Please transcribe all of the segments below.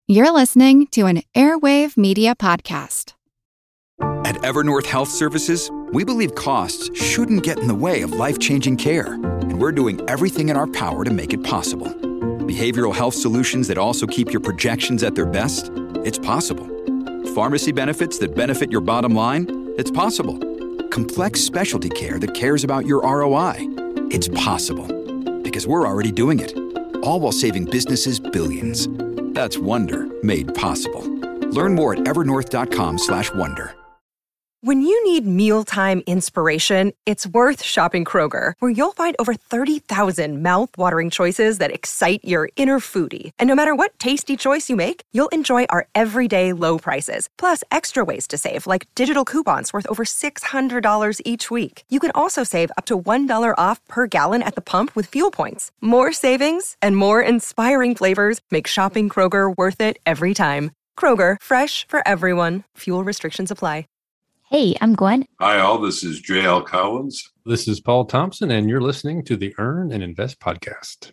You're listening to an Airwave Media Podcast. At Evernorth Health Services, we believe costs shouldn't get in the way of life-changing care, and we're doing everything in our power to make it possible. Behavioral health solutions that also keep your projections at their best? It's possible. Pharmacy benefits that benefit your bottom line? It's possible. Complex specialty care that cares about your ROI? It's possible. Because we're already doing it. All while saving businesses billions. That's Wonder made possible. Learn more at evernorth.com/wonder. When you need mealtime inspiration, it's worth shopping Kroger, where you'll find over 30,000 mouth-watering choices that excite your inner foodie. And no matter what tasty choice you make, you'll enjoy our everyday low prices, plus extra ways to save, like digital coupons worth over $600 each week. You can also save up to $1 off per gallon at the pump with fuel points. More savings and more inspiring flavors make shopping Kroger worth it every time. Kroger, fresh for everyone. Fuel restrictions apply. Hey, I'm Gwen. Hi, all. This is J.L. Collins. This is Paul Thompson, and you're listening to the Earn and Invest podcast.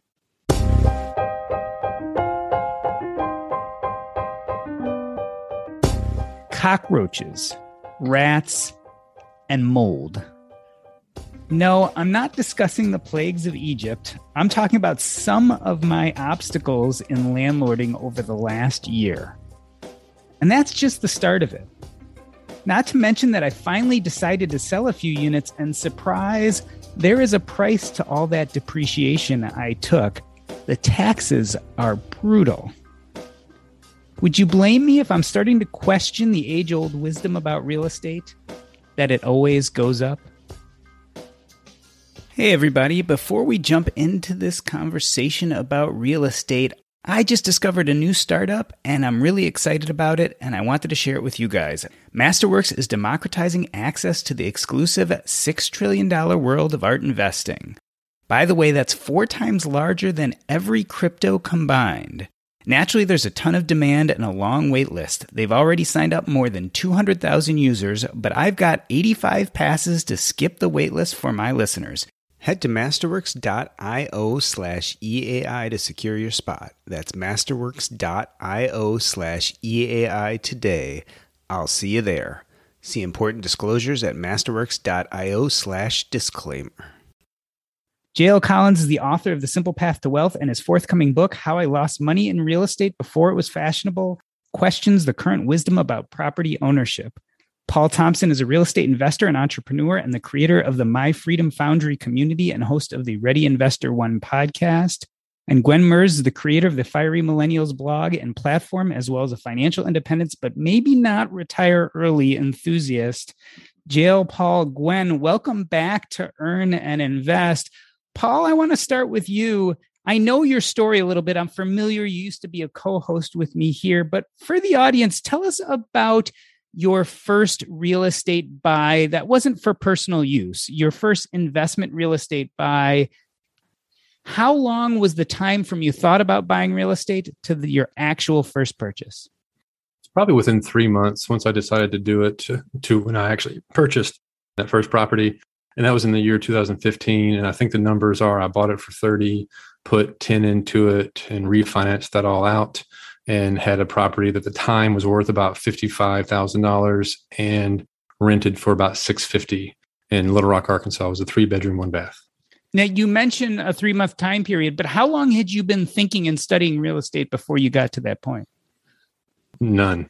Cockroaches, rats, and mold. No, I'm not discussing the plagues of Egypt. I'm talking about some of my obstacles in landlording over the last year. And that's just the start of it. Not to mention that I finally decided to sell a few units, and surprise, there is a price to all that depreciation I took. The taxes are brutal. Would you blame me if I'm starting to question the age-old wisdom about real estate? That it always goes up? Hey everybody, before we jump into this conversation about real estate, I just discovered a new startup, and I'm really excited about it, and I wanted to share it with you guys. Masterworks is democratizing access to the exclusive $6 trillion world of art investing. By the way, that's 4 times larger than every crypto combined. Naturally, there's a ton of demand and a long wait list. They've already signed up more than 200,000 users, but I've got 85 passes to skip the wait list for my listeners. Head to masterworks.io/EAI to secure your spot. That's masterworks.io/EAI today. I'll see you there. See important disclosures at masterworks.io/disclaimer. J.L. Collins is the author of The Simple Path to Wealth, and his forthcoming book, How I Lost Money in Real Estate Before It Was Fashionable, questions the current wisdom about property ownership. Paul Thompson is a real estate investor and entrepreneur and the creator of the My Freedom Foundry community and host of the Ready Investor One podcast. And Gwen Merz is the creator of the Fiery Millennials blog and platform, as well as a financial independence, but maybe not retire early enthusiast. JL, Paul, Gwen, welcome back to Earn and Invest. Paul, I want to start with you. I know your story a little bit. I'm familiar. You used to be a co-host with me here, but for the audience, tell us about your first real estate buy that wasn't for personal use, your first investment real estate buy. How long was the time from you thought about buying real estate to your actual first purchase? It's probably within 3 months once I decided to do it to when I actually purchased that first property. And that was in the year 2015. And I think the numbers are, I bought it for 30, put 10 into it and refinanced that all out, and had a property that at the time was worth about $55,000 and rented for about $650 in Little Rock, Arkansas. It was a 3-bedroom, 1-bath. Now, you mentioned a 3-month time period, but how long had you been thinking and studying real estate before you got to that point? None.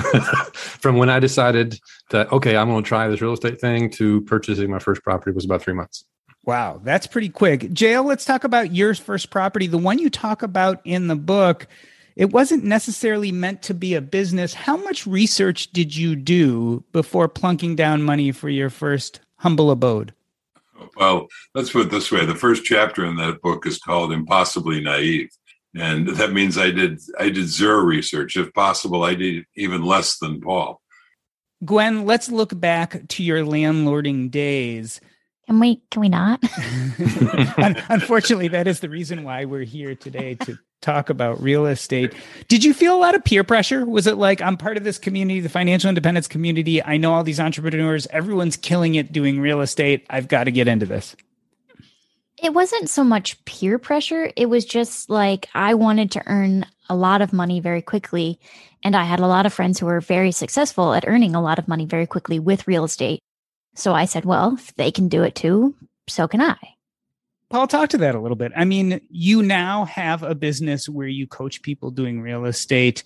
From when I decided that, okay, I'm going to try this real estate thing to purchasing my first property was about 3 months. Wow, that's pretty quick. JL, let's talk about your first property. The one you talk about in the book, it wasn't necessarily meant to be a business. How much research did you do before plunking down money for your first humble abode? Well, let's put it this way. The first chapter in that book is called Impossibly Naive. And that means I did zero research. If possible, I did even less than Paul. Gwen, let's look back to your landlording days. Can we not? Unfortunately, that is the reason why we're here today, to talk about real estate. Did you feel a lot of peer pressure? Was it like, I'm part of this community, the financial independence community. I know all these entrepreneurs. Everyone's killing it doing real estate. I've got to get into this. It wasn't so much peer pressure. It was just like I wanted to earn a lot of money very quickly. And I had a lot of friends who were very successful at earning a lot of money very quickly with real estate. So I said, well, if they can do it too, so can I. Paul, talk to that a little bit. I mean, you now have a business where you coach people doing real estate.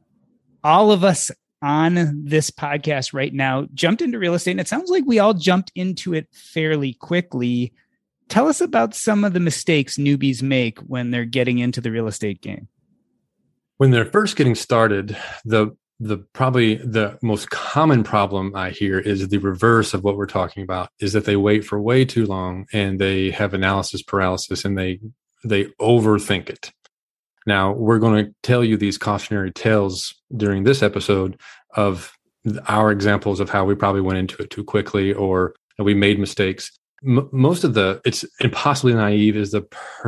All of us on this podcast right now jumped into real estate, and it sounds like we all jumped into it fairly quickly. Tell us about some of the mistakes newbies make when they're getting into the real estate game. When they're first getting started, the probably the most common problem I hear is the reverse of what we're talking about, is that they wait for way too long and they have analysis paralysis and they overthink it. Now, we're going to tell you these cautionary tales during this episode of our examples of how we probably went into it too quickly or we made mistakes. Most of it's Impossibly Naive is the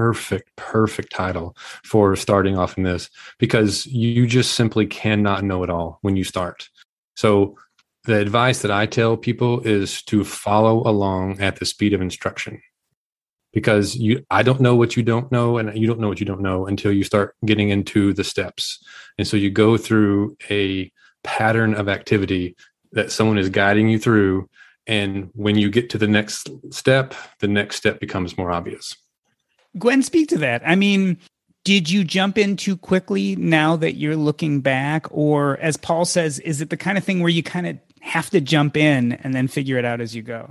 perfect title for starting off in this, because you just simply cannot know it all when you start. So the advice that I tell people is to follow along at the speed of instruction, because I don't know what you don't know, and you don't know what you don't know until you start getting into the steps. And so you go through a pattern of activity that someone is guiding you through. And when you get to the next step becomes more obvious. Gwen, speak to that. I mean, did you jump in too quickly now that you're looking back? Or as Paul says, is it the kind of thing where you kind of have to jump in and then figure it out as you go?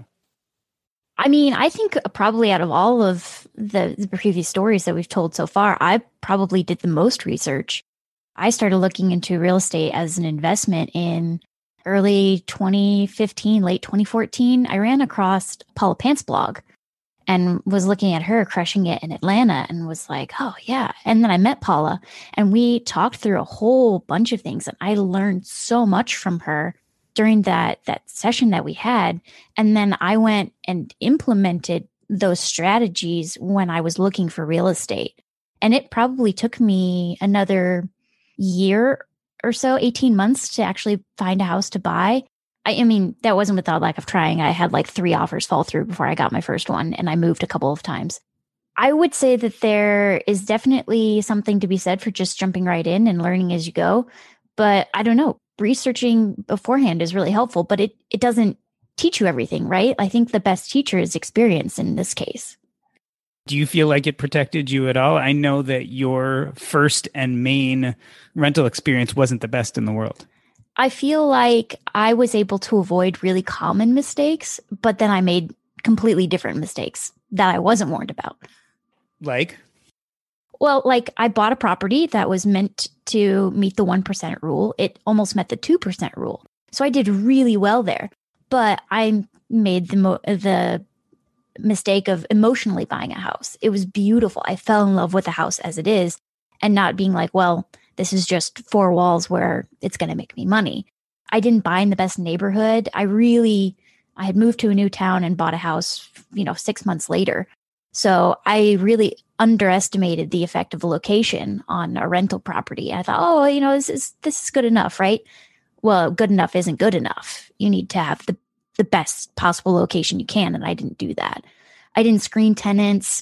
I mean, I think probably out of all of the previous stories that we've told so far, I probably did the most research. I started looking into real estate as an investment in early 2015, late 2014. I ran across Paula Pant's blog and was looking at her crushing it in Atlanta and was like, oh, yeah. And then I met Paula and we talked through a whole bunch of things. And I learned so much from her during that session that we had. And then I went and implemented those strategies when I was looking for real estate. And it probably took me another year or so, 18 months to actually find a house to buy. I mean, that wasn't without lack of trying. I had like 3 offers fall through before I got my first one, and I moved a couple of times. I would say that there is definitely something to be said for just jumping right in and learning as you go. But I don't know, researching beforehand is really helpful, but it doesn't teach you everything, right? I think the best teacher is experience in this case. Do you feel like it protected you at all? I know that your first and main rental experience wasn't the best in the world. I feel like I was able to avoid really common mistakes, but then I made completely different mistakes that I wasn't warned about. Like? Well, like I bought a property that was meant to meet the 1% rule. It almost met the 2% rule. So I did really well there, but I made the mistake of emotionally buying a house. It was beautiful. I fell in love with the house as it is and not being like, well, this is just 4 walls where it's going to make me money. I didn't buy in the best neighborhood. I had moved to a new town and bought a house, 6 months later. So I really underestimated the effect of the location on a rental property. I thought, this is good enough, right? Well, good enough isn't good enough. You need to have the best possible location you can. And I didn't do that. I didn't screen tenants,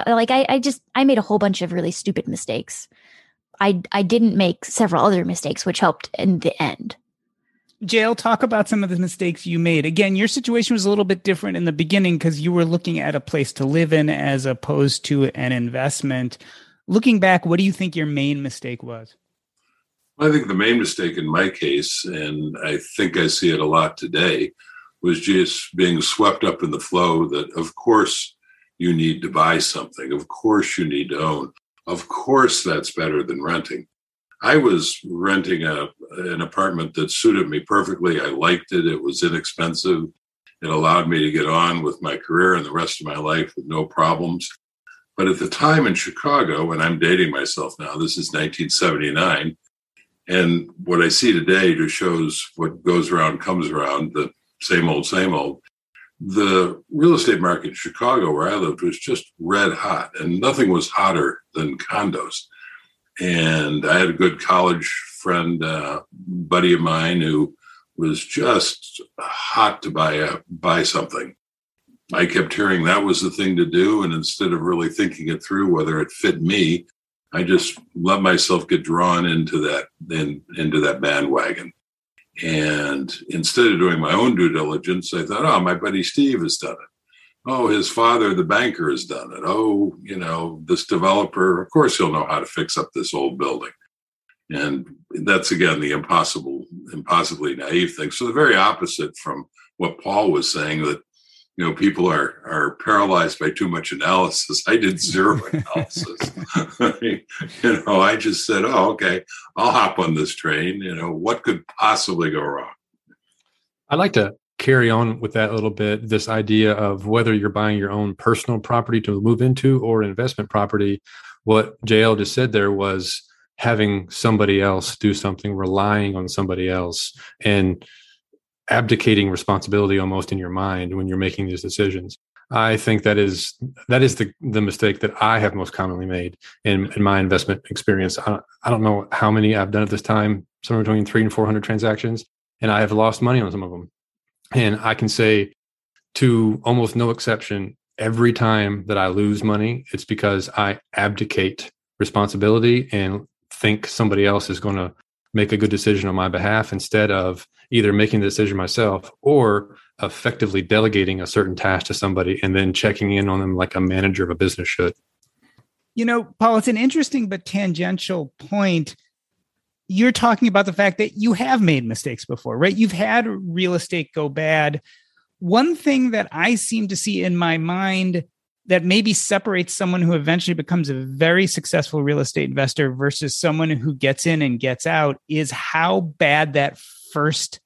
I made a whole bunch of really stupid mistakes. I didn't make several other mistakes, which helped in the end. Jael, talk about some of the mistakes you made. Again, your situation was a little bit different in the beginning because you were looking at a place to live in as opposed to an investment. Looking back, what do you think your main mistake was? I think the main mistake in my case, and I think I see it a lot today, was just being swept up in the flow that, of course, you need to buy something. Of course, you need to own. Of course, that's better than renting. I was renting an apartment that suited me perfectly. I liked it. It was inexpensive. It allowed me to get on with my career and the rest of my life with no problems. But at the time in Chicago, and I'm dating myself now, this is 1979, and what I see today just shows what goes around comes around, the same old, same old. The real estate market in Chicago, where I lived, was just red hot, and nothing was hotter than condos. And I had a good college friend, buddy of mine, who was just hot to buy something. I kept hearing that was the thing to do. And instead of really thinking it through, whether it fit me, I just let myself get drawn into that bandwagon. And instead of doing my own due diligence, I thought, oh, my buddy Steve has done it. Oh, his father, the banker, has done it. Oh, this developer, of course, he'll know how to fix up this old building. And that's, again, the impossibly naive thing. So the very opposite from what Paul was saying, that, people are paralyzed by too much analysis. I did zero analysis. I just said, oh, okay, I'll hop on this train. What could possibly go wrong? I'd like to carry on with that a little bit, this idea of whether you're buying your own personal property to move into or an investment property. What JL just said there was having somebody else do something, relying on somebody else, and abdicating responsibility almost in your mind when you're making these decisions. I think that is the mistake that I have most commonly made in my investment experience. I don't know how many I've done at this time, somewhere between 300 and 400 transactions, and I have lost money on some of them. And I can say, to almost no exception, every time that I lose money, it's because I abdicate responsibility and think somebody else is going to make a good decision on my behalf, instead of either making the decision myself or effectively delegating a certain task to somebody and then checking in on them like a manager of a business should. Paul, it's an interesting but tangential point. You're talking about the fact that you have made mistakes before, right? You've had real estate go bad. One thing that I seem to see in my mind that maybe separates someone who eventually becomes a very successful real estate investor versus someone who gets in and gets out is how bad that first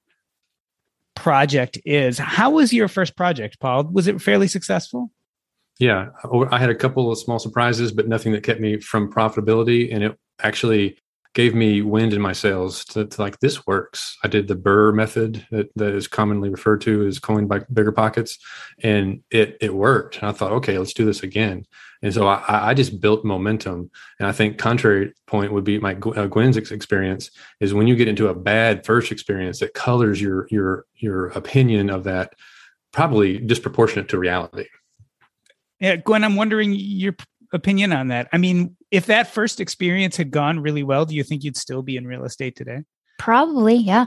project is. How was your first project, Paul? Was it fairly successful? Yeah, I had a couple of small surprises, but nothing that kept me from profitability. And it actually gave me wind in my sails to like, this works. I did the BRRRR method that is commonly referred to as coined by BiggerPockets, and it worked. And I thought, okay, let's do this again. And so I just built momentum. And I think contrary point would be my Gwen's experience is when you get into a bad first experience, it colors your opinion of that probably disproportionate to reality. Yeah, Gwen, I'm wondering your opinion on that. I mean, if that first experience had gone really well, do you think you'd still be in real estate today? Probably, yeah.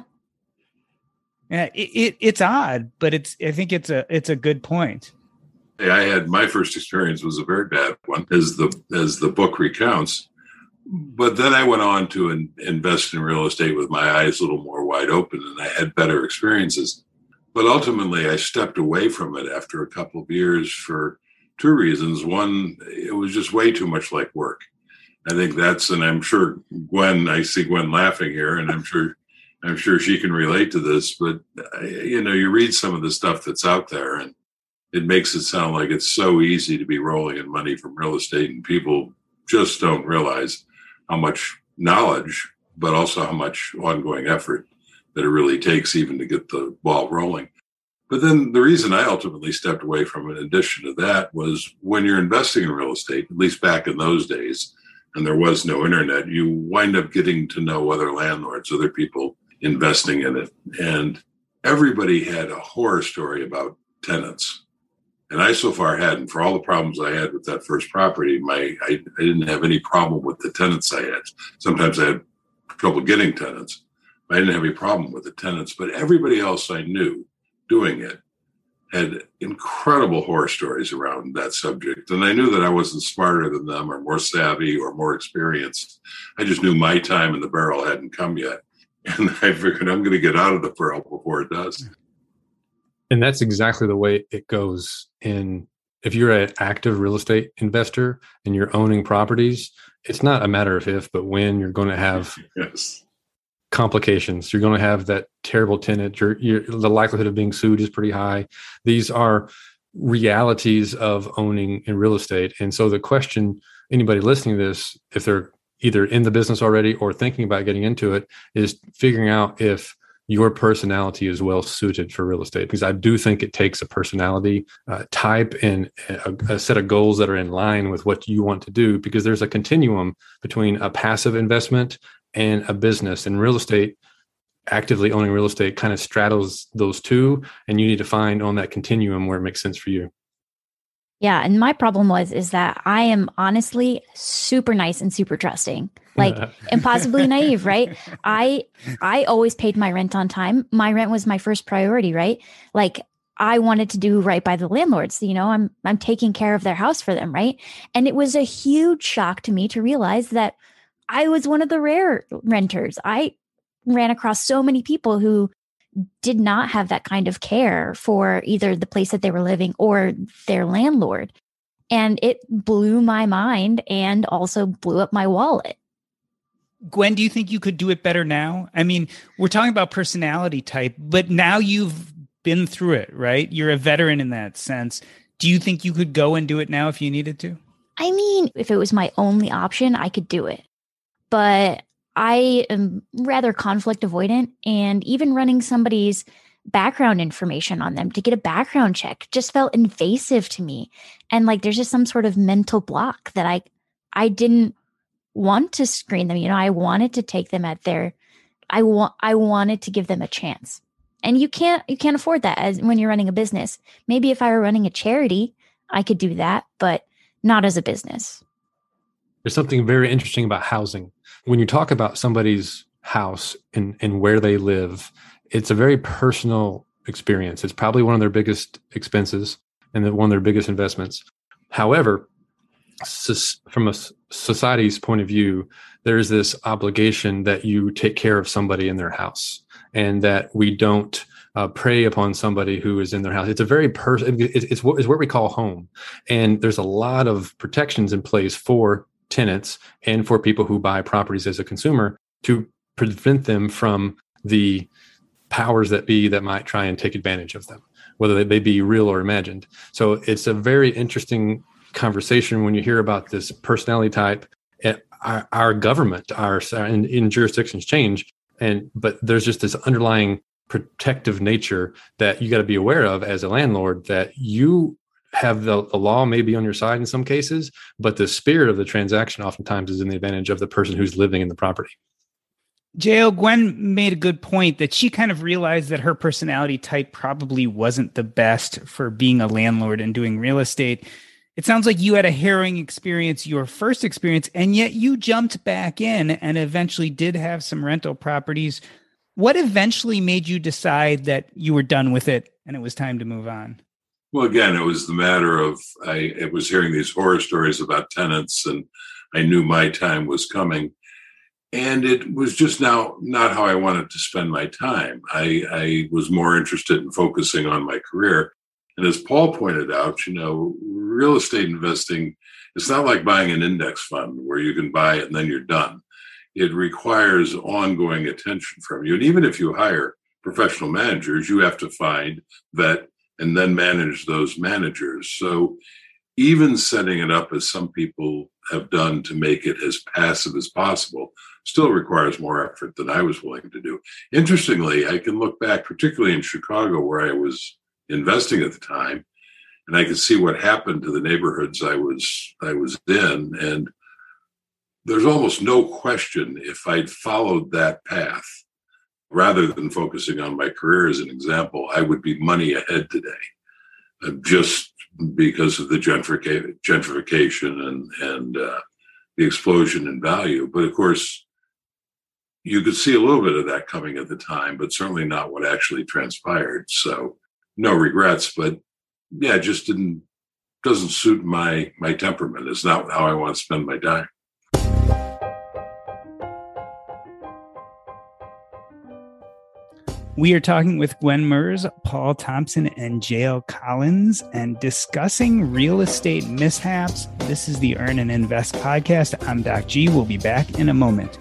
Yeah, it's odd, but I think it's a good point. I had my first experience was a very bad one, as the book recounts. But then I went on to invest in real estate with my eyes a little more wide open, and I had better experiences. But ultimately, I stepped away from it after a couple of years for two reasons. One, it was just way too much like work. I think and I'm sure I see Gwen laughing here, and I'm sure she can relate to this, but you read some of the stuff that's out there and it makes it sound like it's so easy to be rolling in money from real estate, and people just don't realize how much knowledge, but also how much ongoing effort that it really takes even to get the ball rolling. But then the reason I ultimately stepped away from it, in addition to that, was when you're investing in real estate, at least back in those days, and there was no internet, you wind up getting to know other landlords, other people investing in it. And everybody had a horror story about tenants. And I so far hadn't. For all the problems I had with that first property, I didn't have any problem with the tenants I had. Sometimes I had trouble getting tenants. I didn't have any problem with the tenants. But everybody else I knew doing it had incredible horror stories around that subject. And I knew that I wasn't smarter than them or more savvy or more experienced. I just knew my time in the barrel hadn't come yet. And I figured I'm going to get out of the barrel before it does. And that's exactly the way it goes. If you're an active real estate investor and you're owning properties, it's not a matter of if, but when you're going to have complications. You're going to have that terrible tenant. The likelihood of being sued is pretty high. These are realities of owning in real estate. And so the question, anybody listening to this, if they're either in the business already or thinking about getting into it, is figuring out if your personality is well suited for real estate. Because I do think it takes a personality type and a set of goals that are in line with what you want to do, because there's a continuum between a passive investment and a business. And real estate, actively owning real estate, kind of straddles those two, and you need to find on that continuum where it makes sense for you. Yeah. And my problem is that I am honestly super nice and super trusting, like impossibly naive, right? I always paid my rent on time. My rent was my first priority, right? Like I wanted to do right by the landlords. You know, I'm taking care of their house for them, right? And it was a huge shock to me to realize that I was one of the rare renters. I ran across so many people who did not have that kind of care for either the place that they were living or their landlord. And it blew my mind and also blew up my wallet. Gwen, do you think you could do it better now? I mean, we're talking about personality type, but now you've been through it, right? You're a veteran in that sense. Do you think you could go and do it now if you needed to? I mean, if it was my only option, I could do it. But I am rather conflict avoidant, and even running somebody's background information on them to get a background check just felt invasive to me. And like, there's just some sort of mental block that I didn't want to screen them. You know, I wanted to take them at I wanted to give them a chance. And you can't afford that as when you're running a business. Maybe if I were running a charity, I could do that, but not as a business. There's something very interesting about housing. When you talk about somebody's house and where they live, it's a very personal experience. It's probably one of their biggest expenses and one of their biggest investments. However, from a society's point of view, there's this obligation that you take care of somebody in their house and that we don't prey upon somebody who is in their house. It's a very it's what we call home. And there's a lot of protections in place for tenants and for people who buy properties as a consumer to prevent them from the powers that be that might try and take advantage of them, whether they be real or imagined. So it's a very interesting conversation when you hear about this personality type. Our government, in jurisdictions change, but there's just this underlying protective nature that you got to be aware of as a landlord, that you have the law may be on your side in some cases, but the spirit of the transaction oftentimes is in the advantage of the person who's living in the property. J.O., Gwen made a good point that she kind of realized that her personality type probably wasn't the best for being a landlord and doing real estate. It sounds like you had a harrowing experience, your first experience, and yet you jumped back in and eventually did have some rental properties. What eventually made you decide that you were done with it and it was time to move on? Well, again, it was the matter of I was hearing these horror stories about tenants, and I knew my time was coming. And it was just not how I wanted to spend my time. I was more interested in focusing on my career. And as Paul pointed out, you know, real estate investing, it's not like buying an index fund where you can buy it and then you're done. It requires ongoing attention from you. And even if you hire professional managers, you have to find, vet, and then manage those managers. So even setting it up as some people have done to make it as passive as possible still requires more effort than I was willing to do. Interestingly, I can look back, particularly in Chicago, where I was investing at the time, and I could see what happened to the neighborhoods I was in. And there's almost no question, if I'd followed that path, rather than focusing on my career as an example, I would be money ahead today, just because of the gentrification and the explosion in value. But of course, you could see a little bit of that coming at the time, but certainly not what actually transpired. So no regrets, but yeah, it just doesn't suit my temperament. It's not how I want to spend my time. We are talking with Gwen Merz, Paul Thompson, and J.L. Collins and discussing real estate mishaps. This is the Earn and Invest podcast. I'm Doc G. We'll be back in a moment.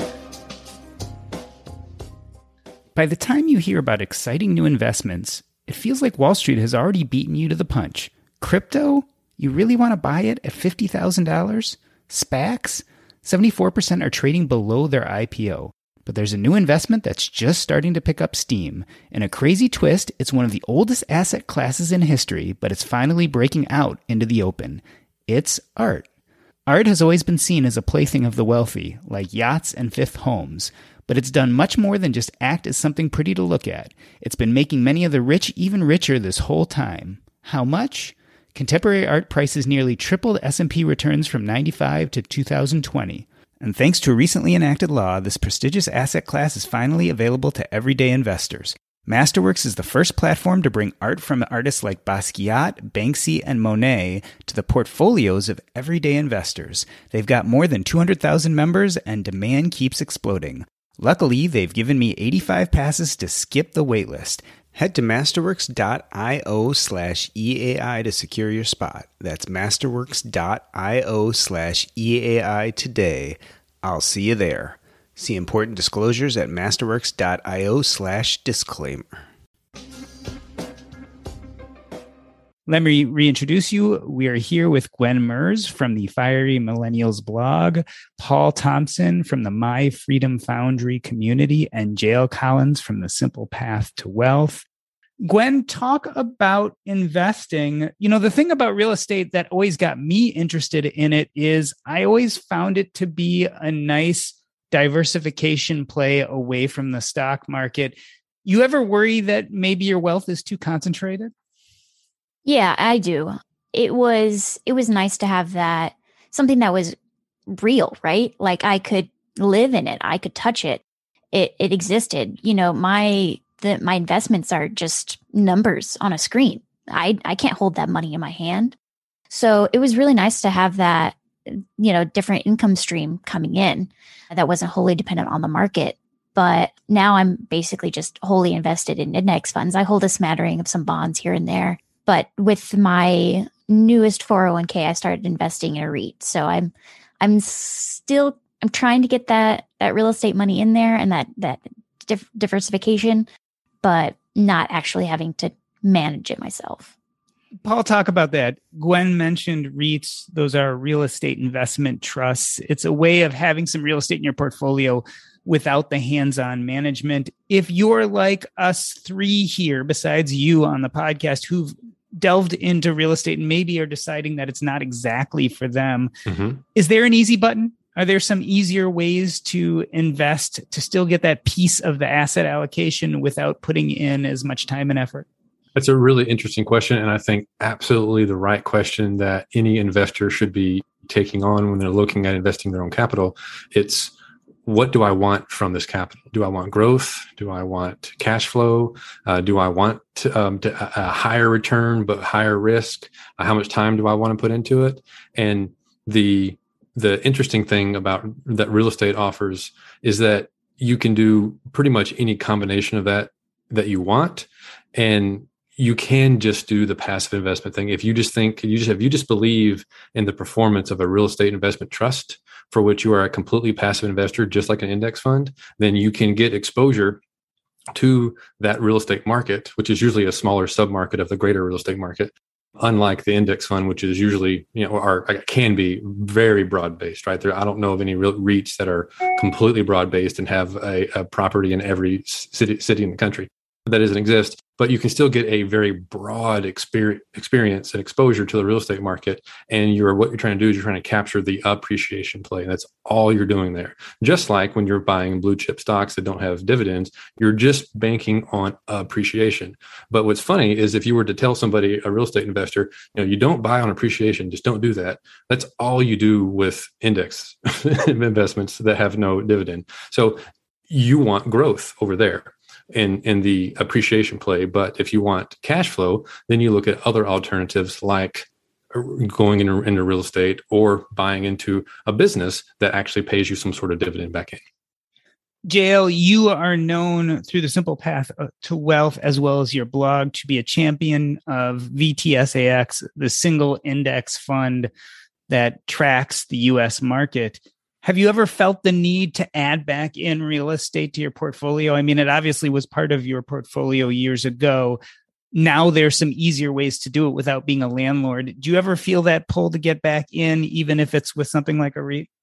By the time you hear about exciting new investments, it feels like Wall Street has already beaten you to the punch. Crypto? You really want to buy it at $50,000? SPACs? 74% are trading below their IPO. But there's a new investment that's just starting to pick up steam. In a crazy twist, it's one of the oldest asset classes in history, but it's finally breaking out into the open. It's art. Art has always been seen as a plaything of the wealthy, like yachts and fifth homes. But it's done much more than just act as something pretty to look at. It's been making many of the rich even richer this whole time. How much? Contemporary art prices nearly tripled S&P returns from 95 to 2020. And thanks to a recently enacted law, this prestigious asset class is finally available to everyday investors. Masterworks is the first platform to bring art from artists like Basquiat, Banksy, and Monet to the portfolios of everyday investors. They've got more than 200,000 members, and demand keeps exploding. Luckily, they've given me 85 passes to skip the waitlist. Head to masterworks.io/EAI to secure your spot. That's masterworks.io/EAI today. I'll see you there. See important disclosures at masterworks.io/disclaimer. Let me reintroduce you. We are here with Gwen Merz from the Fiery Millennials blog, Paul Thompson from the My Freedom Foundry community, and Jael Collins from the Simple Path to Wealth. Gwen, talk about investing. You know, the thing about real estate that always got me interested in it is I always found it to be a nice diversification play away from the stock market. You ever worry that maybe your wealth is too concentrated? Yeah, I do. It was nice to have that, something that was real, right? Like I could live in it. I could touch it. It existed. You know, my investments are just numbers on a screen. I can't hold that money in my hand. So it was really nice to have that, you know, different income stream coming in that wasn't wholly dependent on the market. But now I'm basically just wholly invested in index funds. I hold a smattering of some bonds here and there. But with my newest 401k, I started investing in a REIT. So I'm trying to get that real estate money in there and that diversification, but not actually having to manage it myself. Paul, talk about that. Gwen mentioned REITs. Those are real estate investment trusts. It's a way of having some real estate in your portfolio without the hands-on management. If you're like us three here, besides you on the podcast, who've delved into real estate and maybe are deciding that it's not exactly for them, is there an easy button? Are there some easier ways to invest to still get that piece of the asset allocation without putting in as much time and effort? That's a really interesting question. And I think absolutely the right question that any investor should be taking on when they're looking at investing their own capital. It's, what do I want from this capital? Do I want growth? Do I want cash flow? Do I want a higher return but higher risk? How much time do I want to put into it? And the interesting thing about that real estate offers is that you can do pretty much any combination of that you want. And you can just do the passive investment thing. If you just believe in the performance of a real estate investment trust for which you are a completely passive investor, just like an index fund, then you can get exposure to that real estate market, which is usually a smaller submarket of the greater real estate market. Unlike the index fund, which is usually, or can be very broad-based, right? I don't know of any real REITs that are completely broad-based and have a property in every city in the country. That doesn't exist, but you can still get a very broad experience and exposure to the real estate market. And what you're trying to do is you're trying to capture the appreciation play. And that's all you're doing there. Just like when you're buying blue chip stocks that don't have dividends, you're just banking on appreciation. But what's funny is if you were to tell somebody, a real estate investor, you don't buy on appreciation, just don't do that. That's all you do with index investments that have no dividend. So you want growth over there in the appreciation play. But if you want cash flow, then you look at other alternatives like going into real estate or buying into a business that actually pays you some sort of dividend back in. Jael, you are known through the Simple Path to Wealth, as well as your blog, to be a champion of VTSAX, the single index fund that tracks the U.S. market. Have you ever felt the need to add back in real estate to your portfolio? I mean, it obviously was part of your portfolio years ago. Now there's some easier ways to do it without being a landlord. Do you ever feel that pull to get back in, even if it's with something like a REIT?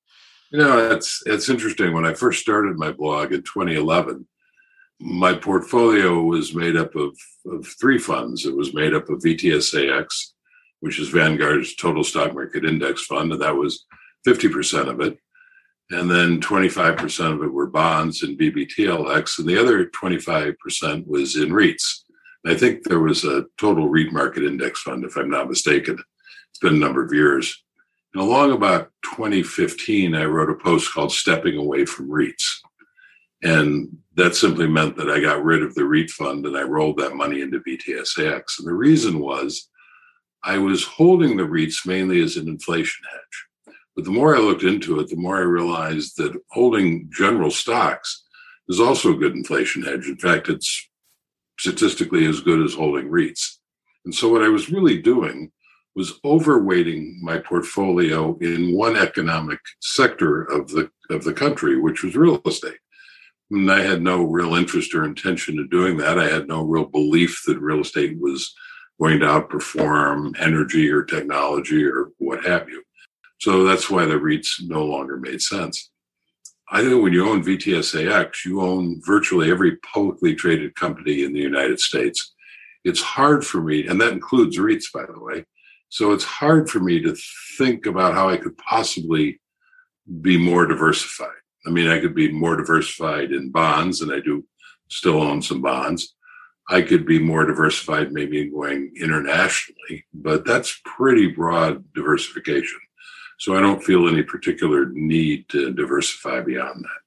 It's interesting. When I first started my blog in 2011, my portfolio was made up of three funds. It was made up of VTSAX, which is Vanguard's total stock market index fund, and that was 50% of it. And then 25% of it were bonds and BBTLX, and the other 25% was in REITs. I think there was a total REIT market index fund, if I'm not mistaken. It's been a number of years. And along about 2015, I wrote a post called Stepping Away from REITs. And that simply meant that I got rid of the REIT fund and I rolled that money into VTSAX. And the reason was I was holding the REITs mainly as an inflation hedge. But the more I looked into it, the more I realized that holding general stocks is also a good inflation hedge. In fact, it's statistically as good as holding REITs. And so what I was really doing was overweighting my portfolio in one economic sector of the country, which was real estate. And I had no real interest or intention of doing that. I had no real belief that real estate was going to outperform energy or technology or what have you. So that's why the REITs no longer made sense. I think when you own VTSAX, you own virtually every publicly traded company in the United States. It's hard for me, and that includes REITs, by the way. So it's hard for me to think about how I could possibly be more diversified. I mean, I could be more diversified in bonds, and I do still own some bonds. I could be more diversified maybe in going internationally, but that's pretty broad diversification. So I don't feel any particular need to diversify beyond that.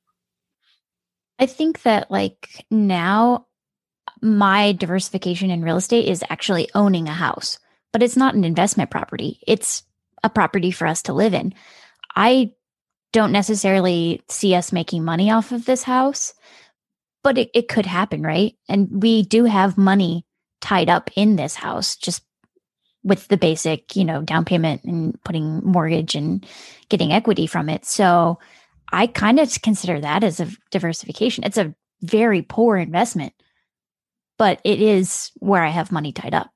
I think that like now my diversification in real estate is actually owning a house, but it's not an investment property. It's a property for us to live in. I don't necessarily see us making money off of this house, but it could happen, right? And we do have money tied up in this house, just with the basic, down payment and putting mortgage and getting equity from it. So I kind of consider that as a diversification. It's a very poor investment, but it is where I have money tied up.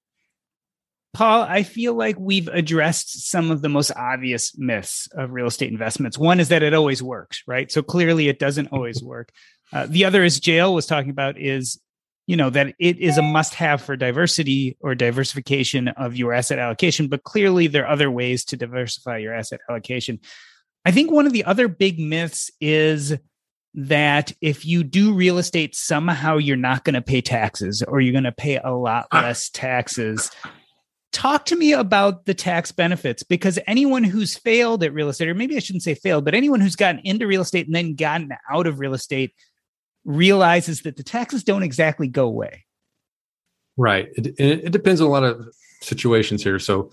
Paul, I feel like we've addressed some of the most obvious myths of real estate investments. One is that it always works, right? So clearly it doesn't always work. The other, as Jael was talking about, is that it is a must-have for diversity or diversification of your asset allocation, but clearly there are other ways to diversify your asset allocation. I think one of the other big myths is that if you do real estate, somehow you're not going to pay taxes or you're going to pay a lot less taxes. Talk to me about the tax benefits, because anyone who's failed at real estate, or maybe I shouldn't say failed, but anyone who's gotten into real estate and then gotten out of real estate realizes that the taxes don't exactly go away. Right. It depends on a lot of situations here. So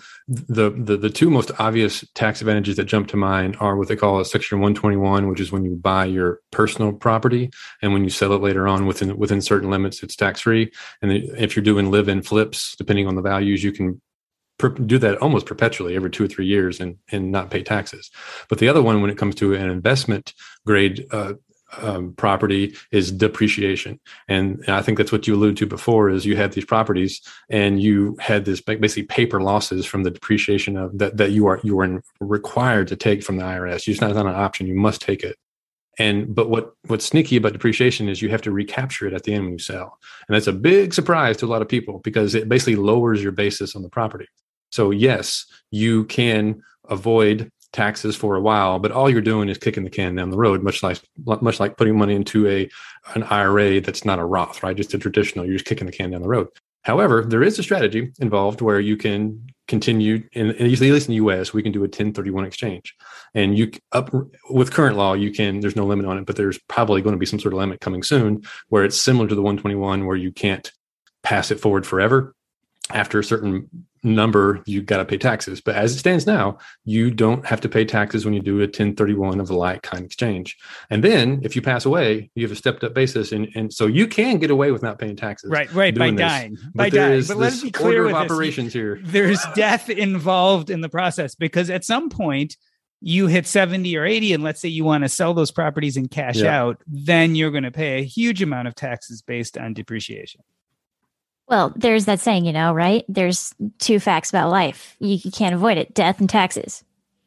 the two most obvious tax advantages that jump to mind are what they call a Section 121, which is when you buy your personal property, and when you sell it later on within certain limits, it's tax-free. And if you're doing live-in flips, depending on the values, you can do that almost perpetually every 2 or 3 years and not pay taxes. But the other one, when it comes to an investment grade property, is depreciation. And I think that's what you alluded to before, is you had these properties and you had this basically paper losses from the depreciation of that you are required to take from the IRS. It's not an option. You must take it. But what's sneaky about depreciation is you have to recapture it at the end when you sell. And that's a big surprise to a lot of people, because it basically lowers your basis on the property. So yes, you can avoid taxes for a while, but all you're doing is kicking the can down the road, much like putting money into an IRA that's not a Roth, right? Just a traditional, you're just kicking the can down the road. However, there is a strategy involved where you can continue, and at least in the US, we can do a 1031 exchange. And with current law, there's no limit on it, but there's probably going to be some sort of limit coming soon where it's similar to the 121, where you can't pass it forward forever. After a certain number, you got to pay taxes. But as it stands now, you don't have to pay taxes when you do a 1031 of a like-kind exchange. And then if you pass away, you have a stepped up basis. And so you can get away with not paying taxes. Right, by dying. But let's be clear with operations here. There's death involved in the process, because at some point you hit 70 or 80, and let's say you want to sell those properties and cash out, then you're going to pay a huge amount of taxes based on depreciation. Well, there's that saying, right? There's two facts about life. You can't avoid it: death and taxes.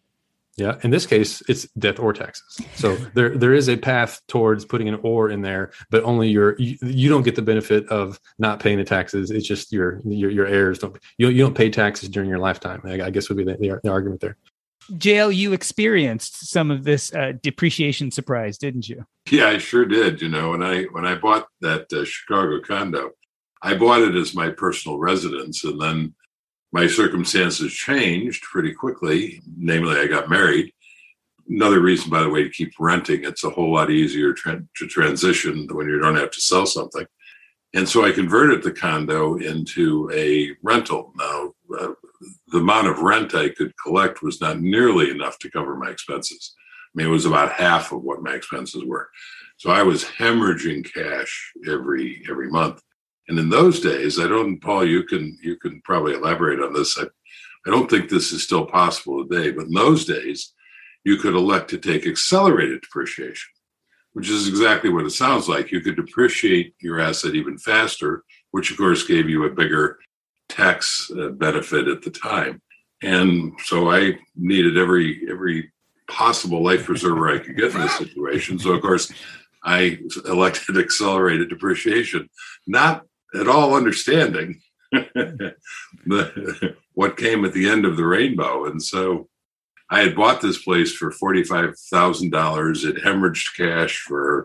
Yeah. In this case, it's death or taxes. So there is a path towards putting an or in there, but only you don't get the benefit of not paying the taxes. It's just your heirs you don't pay taxes during your lifetime. I guess would be the argument there. Jael, you experienced some of this depreciation surprise, didn't you? Yeah, I sure did. When I bought that Chicago condo, I bought it as my personal residence, and then my circumstances changed pretty quickly. Namely, I got married. Another reason, by the way, to keep renting. It's a whole lot easier to transition when you don't have to sell something. And so I converted the condo into a rental. Now, the amount of rent I could collect was not nearly enough to cover my expenses. I mean, it was about half of what my expenses were. So I was hemorrhaging cash every month. And in those days, Paul, you can probably elaborate on this. I don't think this is still possible today, but in those days, you could elect to take accelerated depreciation, which is exactly what it sounds like. You could depreciate your asset even faster, which of course gave you a bigger tax benefit at the time. And so I needed every possible life preserver I could get in this situation. So of course, I elected accelerated depreciation, not at all understanding what came at the end of the rainbow. And so I had bought this place for $45,000. It hemorrhaged cash for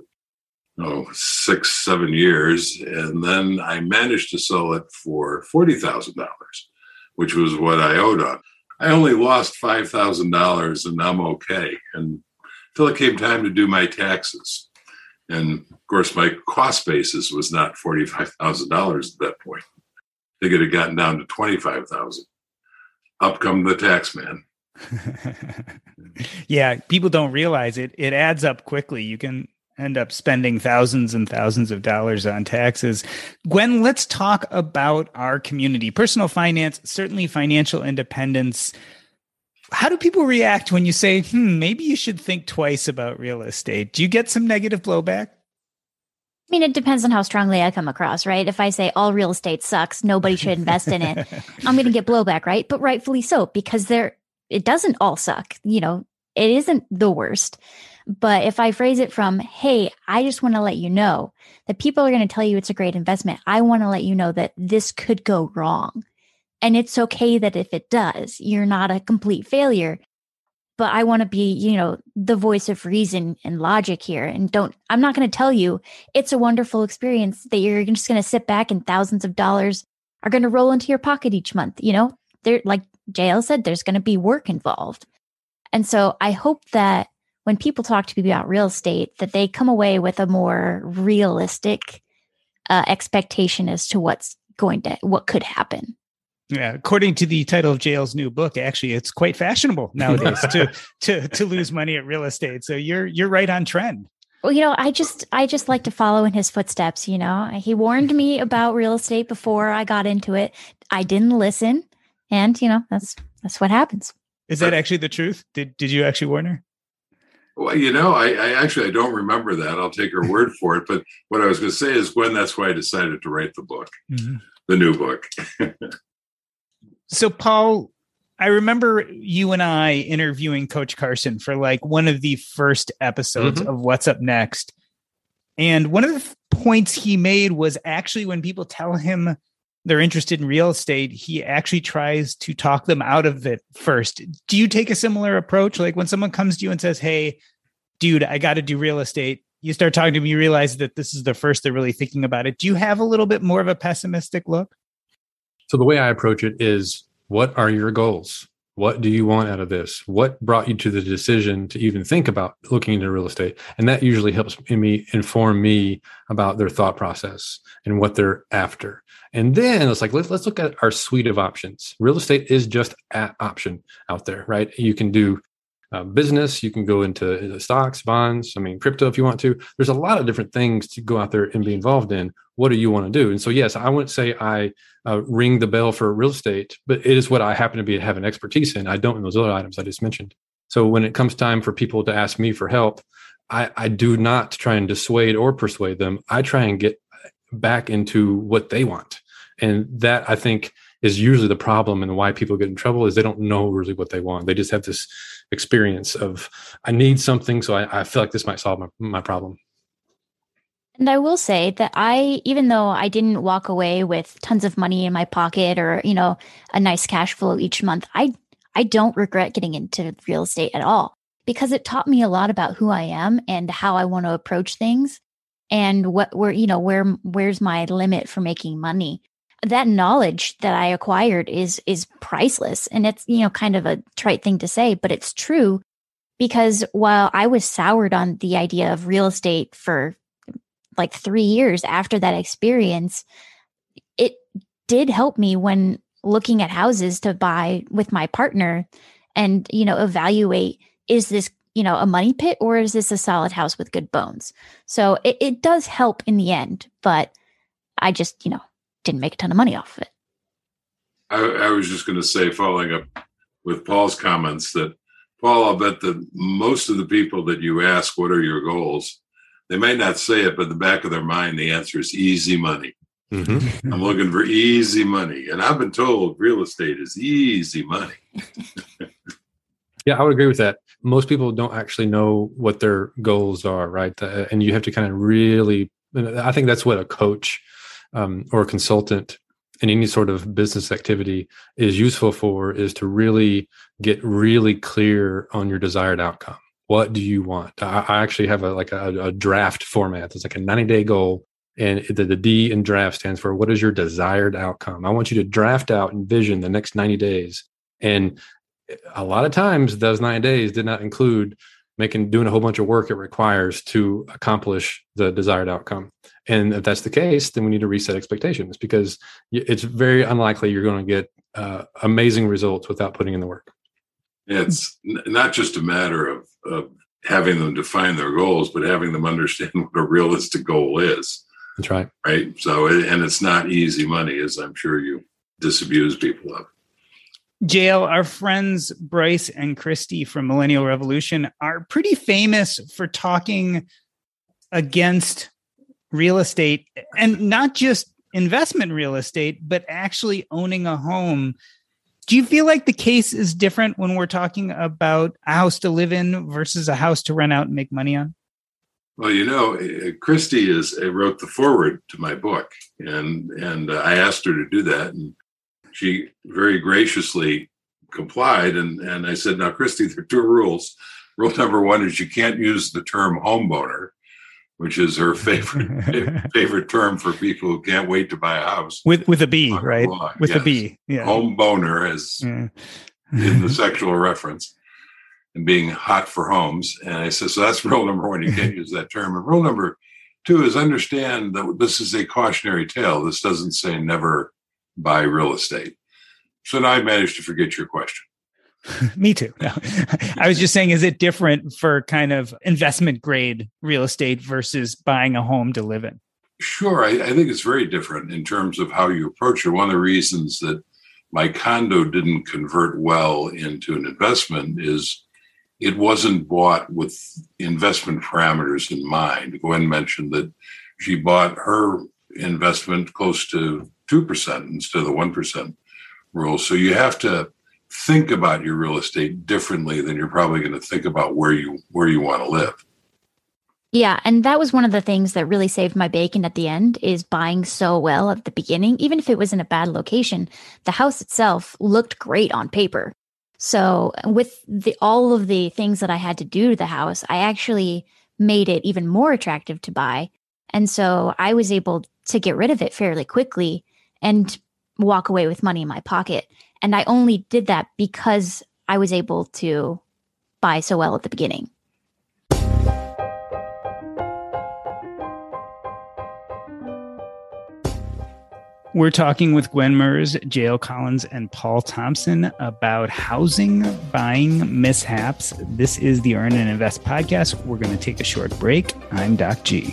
6-7 years. And then I managed to sell it for $40,000, which was what I owed on. I only lost $5,000 and I'm okay. And until it came time to do my taxes. And of course, my cost basis was not $45,000 at that point. I think it had gotten down to $25,000. Up come the tax man. Yeah, people don't realize it. It adds up quickly. You can end up spending thousands and thousands of dollars on taxes. Gwen, let's talk about our community. Personal finance, certainly financial independence. How do people react when you say, maybe you should think twice about real estate? Do you get some negative blowback? I mean, it depends on how strongly I come across, right? If I say all real estate sucks, nobody should invest in it, I'm going to get blowback, right? But rightfully so, because it doesn't all suck. You know, it isn't the worst. But if I phrase it from, hey, I just want to let you know that people are going to tell you it's a great investment. I want to let you know that this could go wrong. And it's okay that if it does, you're not a complete failure. But I want to be, the voice of reason and logic here. And I'm not going to tell you it's a wonderful experience that you're just going to sit back and thousands of dollars are going to roll into your pocket each month. There, like JL said, there's going to be work involved. And so I hope that when people talk to me about real estate, that they come away with a more realistic expectation as to what could happen. Yeah, according to the title of JL's new book, actually, it's quite fashionable nowadays to lose money at real estate. So you're right on trend. Well, I just like to follow in his footsteps. He warned me about real estate before I got into it. I didn't listen, and that's what happens. Is that actually the truth? Did you actually warn her? Well, I don't remember that. I'll take her word for it. But what I was going to say is, Gwen, that's why I decided to write the book, the new book. So, Paul, I remember you and I interviewing Coach Carson for one of the first episodes of What's Up Next. And one of the points he made was actually when people tell him they're interested in real estate, he actually tries to talk them out of it first. Do you take a similar approach? Like when someone comes to you and says, hey, dude, I got to do real estate. You start talking to them, you realize that this is the first they're really thinking about it. Do you have a little bit more of a pessimistic look? So the way I approach it is, what are your goals? What do you want out of this? What brought you to the decision to even think about looking into real estate? And that usually helps me inform me about their thought process and what they're after. And then it's let's look at our suite of options. Real estate is just an option out there, right? You can do business. You can go into stocks, bonds, crypto if you want to. There's a lot of different things to go out there and be involved in. What do you want to do? And so, yes, I wouldn't say I ring the bell for real estate, but it is what I happen to have an expertise in. I don't in those other items I just mentioned. So when it comes time for people to ask me for help, I do not try and dissuade or persuade them. I try and get back into what they want. And that, I think, is usually the problem, and why people get in trouble is they don't know really what they want. They just have this experience of, I need something, so I feel like this might solve my problem. And I will say that even though I didn't walk away with tons of money in my pocket or, a nice cash flow each month, I don't regret getting into real estate at all, because it taught me a lot about who I am and how I want to approach things. and where's my limit for making money. That knowledge that I acquired is priceless. And it's, kind of a trite thing to say, but it's true, because while I was soured on the idea of real estate for like 3 years after that experience, it did help me when looking at houses to buy with my partner and, evaluate, is this, a money pit, or is this a solid house with good bones? So it does help in the end, but I just, didn't make a ton of money off of it. I was just going to say, following up with Paul's comments, that Paul, I'll bet that most of the people that you ask, what are your goals? They might not say it, but in the back of their mind, the answer is easy money. Mm-hmm. I'm looking for easy money. And I've been told real estate is easy money. Yeah, I would agree with that. Most people don't actually know what their goals are, right? And you have to kind of really, I think that's what a coach or a consultant in any sort of business activity is useful for, is to really get really clear on your desired outcome. What do you want? I actually have a draft format. It's like a 90-day goal. And the D in draft stands for, what is your desired outcome? I want you to draft out and envision the next 90 days. And a lot of times those 90 days did not include doing a whole bunch of work it requires to accomplish the desired outcome. And if that's the case, then we need to reset expectations, because it's very unlikely you're going to get amazing results without putting in the work. It's not just a matter of having them define their goals, but having them understand what a realistic goal is. That's right. Right. So, and it's not easy money, as I'm sure you disabuse people of. JL, our friends Bryce and Christy from Millennial Revolution are pretty famous for talking against real estate, and not just investment real estate, but actually owning a home. Do you feel like the case is different when we're talking about a house to live in versus a house to rent out and make money on? Well, Christy wrote the foreword to my book, and I asked her to do that, and she very graciously complied. And I said, now, Christy, there are two rules. Rule number one is you can't use the term homeowner, which is her favorite term for people who can't wait to buy a house. With a B, right? With a B. Yeah. Homeboner, as in the sexual reference, and being hot for homes. And I said, so that's rule number one. You can't use that term. And rule number two is understand that this is a cautionary tale. This doesn't say never buy real estate. So now I managed to forget your question. Me too. No. I was just saying, is it different for kind of investment grade real estate versus buying a home to live in? Sure. I think it's very different in terms of how you approach it. One of the reasons that my condo didn't convert well into an investment is it wasn't bought with investment parameters in mind. Gwen mentioned that she bought her investment close to 2% instead of the 1% rule. So you have to think about your real estate differently than you're probably going to think about where you want to live. Yeah, and that was one of the things that really saved my bacon at the end, is buying so well at the beginning. Even if it was in a bad location, the house itself looked great on paper. So with all of the things that I had to do to the house, I actually made it even more attractive to buy. And so I was able to get rid of it fairly quickly and walk away with money in my pocket. And I only did that because I was able to buy so well at the beginning. We're talking with Gwen Merz, JL Collins, and Paul Thompson about housing buying mishaps. This is the Earn and Invest podcast. We're going to take a short break. I'm Doc G.